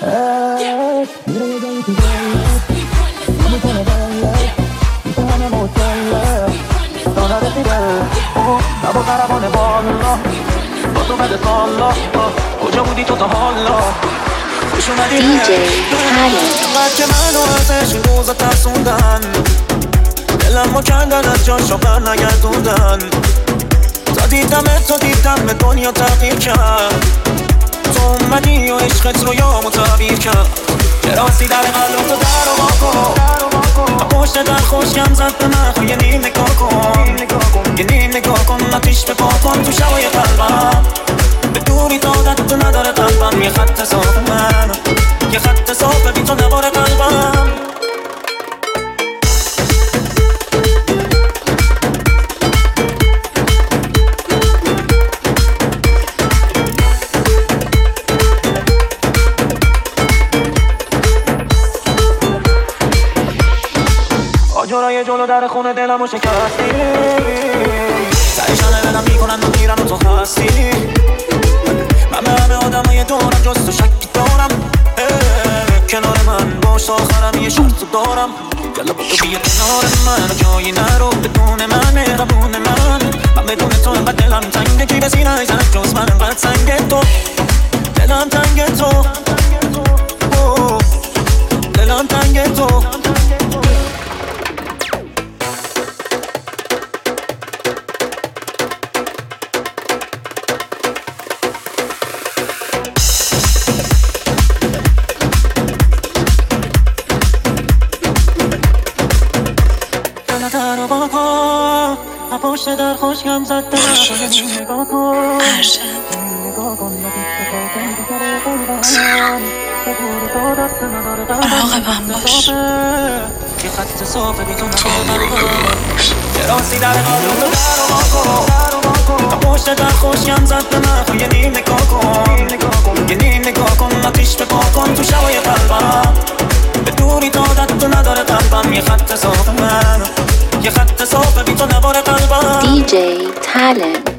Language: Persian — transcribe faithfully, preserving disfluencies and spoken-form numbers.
میره یه جایی تو دلت میتونه دلت تو همه مطلع تا نرسیده نبا قربانه بالا با تو بده سالا کجا بودی تو تا حالا دی جی Talent اینقدر که منو ازش این روزا ترسوندن دلمو کندن از جاشو بر نگردوندن تا دیدم تو دیدم به دنیا تغییر کرد تو اومدی و عشقت رو یامو تعبیر کرد چراسی در قلب تو در و واکن پشت در خوشگم زد به من یه نیم نگاه کن یه نیم نگاه کن آتیش به پا کن تو شوای قلبم به دوری دادت تو نداره قلبم یه خط صاف من یه خط صاف بی تو نباره قلبم آجرای جلو در خونه دلمو شکستی سریشانه بدم میکنن و میرن و تو هستی من به همه آدم های دورم جز تو شکی دارم کنار من باش آخرم یه شرط دارم یلا با تو بیا کنار من جایی نرو بدون من مهربون من من بدون تو انقدر دلم تنگه کی به سینه ایزن جز من انقدر سنگ تو دلم تنگ تو دلم تنگ تو پشت در خوشگم زد به من نگاه کن نگاه کن مراقبم باش یه خط صافه بی تو راسی در قلب در و واکن پشت در خوشگم زد به من یه نیم نگاه کن یه نیم نگاه کن آتیش به پا کن تو شوای قلبم به دوری دادت تو نداره قلبم یه خط صاف من یه خط صاف بی تو نباره قلبم دی جی Talent